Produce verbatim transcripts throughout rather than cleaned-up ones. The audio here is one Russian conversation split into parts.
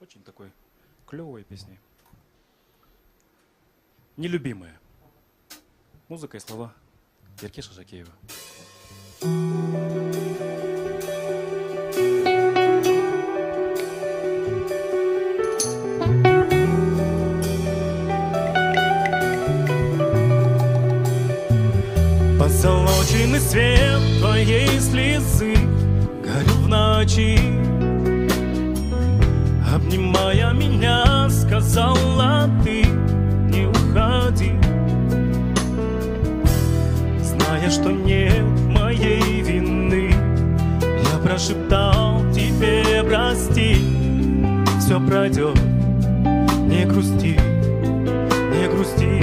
Очень такой клевой песни. Нелюбимая. Музыка и слова Еркеша Жакеева. Позолоченный свет твоей слезы горел в ночи. Обнимая меня, сказала ты: не уходи. Зная, что нет моей вины, я прошептал тебе: прости. Все пройдет, не грусти, не грусти.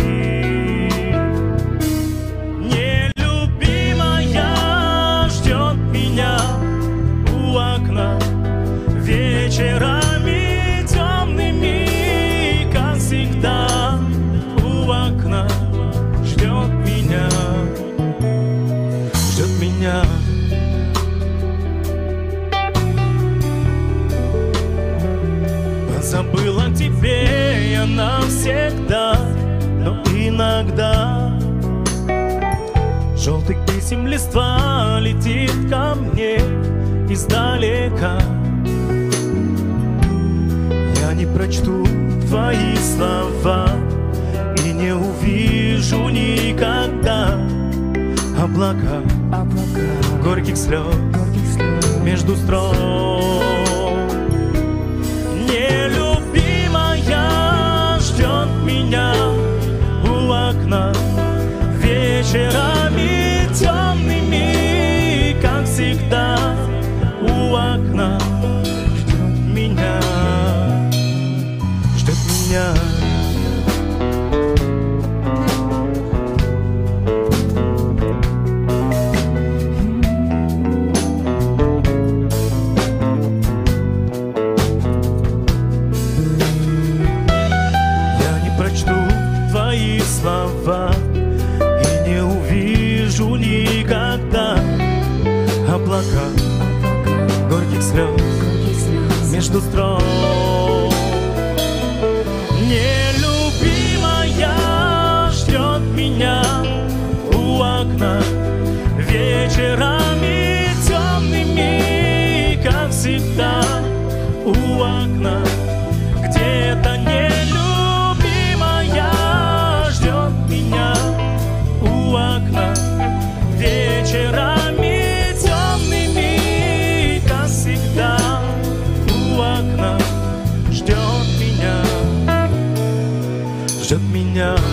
Нелюбимая ждет меня у окна вечерами темными, как всегда. У окна ждет меня, ждет меня. Позабыла тебе я навсегда, но иногда желтых писем листва летит ко мне издалека. Я не прочту твои слова и не увижу никогда облака, облака горьких слез, горьких слез между строк. Нелюбимая ждет меня у окна вечерами темными, как всегда. У окна ждет меня, ждет меня. Я не прочту твои слова и не увижу никогда облака горьких слез между строк. Нелюбимая ждет меня у окна вечерами темными, как всегда. У окна где-то нелюбимая ждет меня у окна вечерами темными, как всегда. У окна ждет меня, ждет меня.